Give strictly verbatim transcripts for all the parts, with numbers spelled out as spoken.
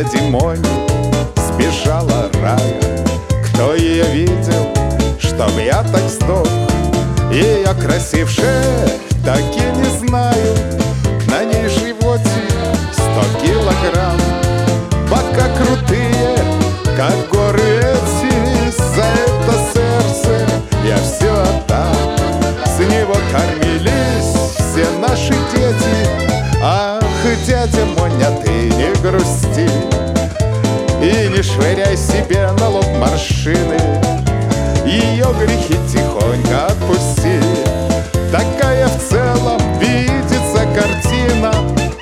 дяди Мони сбежала рая. Кто ее видел, чтоб я так сдох? Ее красившая таки не знаю. На ней животе сто килограмм. Бока крутые, как горы эти. За это сердце я все отдам. С него кормились все наши дети. Ах, дядя Моня, ты не грусти и не швыряй себе на лоб морщины. Ее грехи тихонько отпусти. Такая в целом видится картина.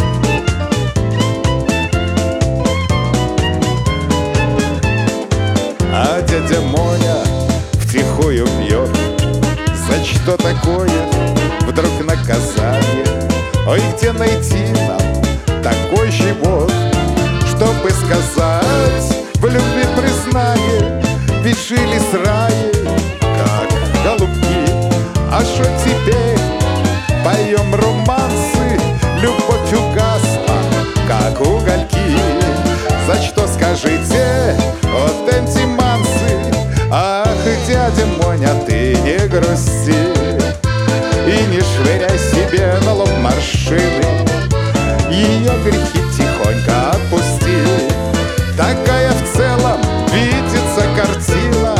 А дядя Моня втихую пьет. За что такое вдруг наказание? Ой, где найти нам такой живот, чтобы сказать в любви признание? Ведь жили с раей, как голубки. А шо теперь поем романсы? Любовь угасла, как угольки. За что, скажите, вот эти мансы? Ах, дядя Моня, ты не грусти и не швыряй себе на лоб морщины. Ее грехи тихонько отпусти. Такая в целом видится картина.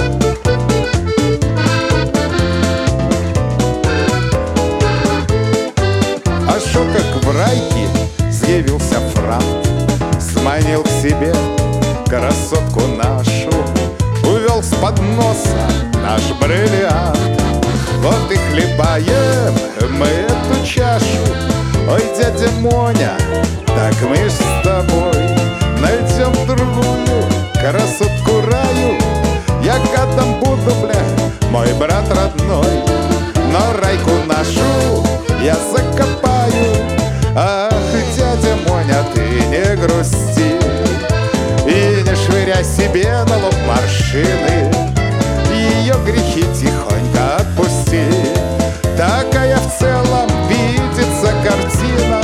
А шо как в райке заявился Франк, сманил к себе красотку нашу, увел с подноса наш бриллиант. Вот и хлебаем мы эту чашу. Ой, дядя Моня, так мы ж с тобой найдем другую красотку раю. Я гадом буду, бля, мой брат родной, но райку нашу я закопаю. Ах, дядя Моня, ты не грусти и не швыряй себе на лоб морщины. Ее грехи тихонько отпусти. Такая в целом видится картина.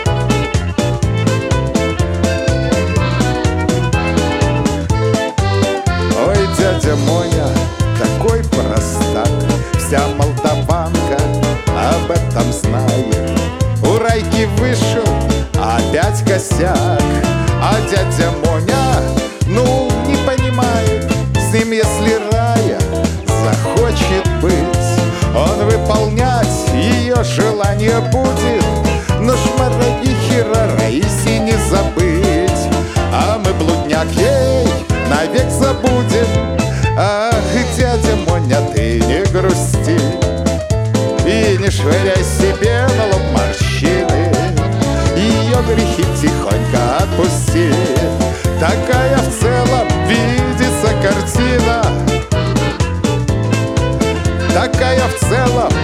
Ой, дядя Моня, такой простак. Вся молдаванка об этом знает. У райки вышел опять косяк. А дядя Моня, ну, не понимает. С ним, если рая захочет быть, он выполнять ее желание будет. Но шмаровихера Раисе не забыть, а мы блудняк ей навек забудем. Ах, дядя Моня, ты не грусти и не швыряй себе на лоб морщины. Ее грехи тихонько отпусти. Такая в целом видится картина. Такая в целом